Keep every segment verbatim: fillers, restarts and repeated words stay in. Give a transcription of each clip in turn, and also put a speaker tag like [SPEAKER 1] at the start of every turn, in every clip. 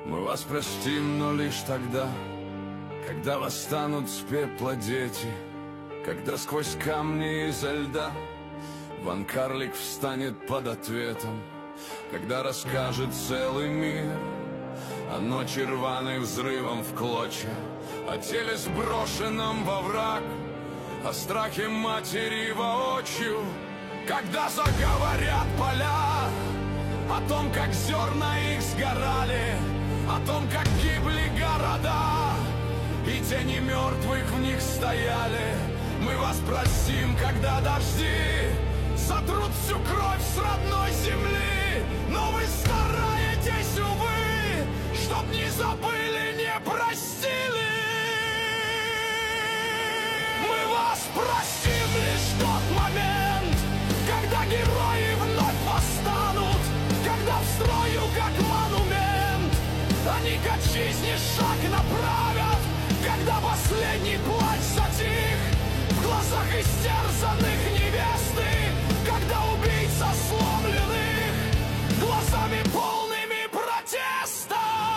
[SPEAKER 1] Мы вас простим, но лишь тогда, когда восстанут с пепла дети, когда сквозь камни изо льда Ван Карлик встанет под ответом, когда расскажет целый мир о ночи рваной взрывом в клочья, о теле сброшенном во враг, о страхе матери воочию, когда заговорят поля о том, как зерна их сгорали, о том, как гибли города, и тени мертвых в них стояли. Мы вас простим, когда дожди сотрут всю кровь с родной земли, но вы стараетесь, увы, чтоб не забыли, не простили. Мы вас простим лишь в тот момент, когда герои вновь восстанут, когда в строю, как монумент, они к отчизне шаг направят, когда последний плач затих в глазах истерзанных невесты, когда убийца сломленных глазами полными протеста.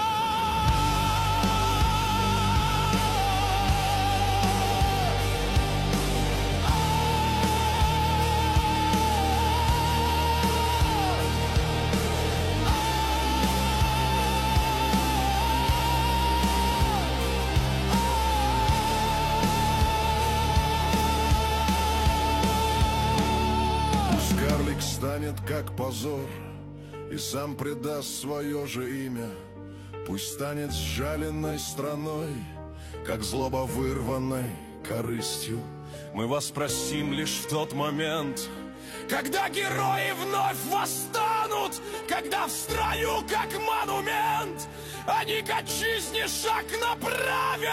[SPEAKER 2] Карлик станет как позор и сам предаст свое же имя. Пусть станет сжаленной страной, как злоба вырванной корыстью.
[SPEAKER 1] Мы вас простим лишь в тот момент, когда герои вновь восстанут, когда в строю, как монумент, они к отчизне шаг направят.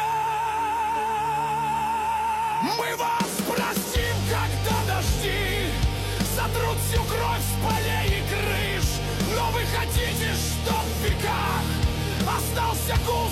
[SPEAKER 1] Мы вас простим, когда дожди сотрут всю кровь с полей и крыш, но вы хотите, чтоб в веках остался гул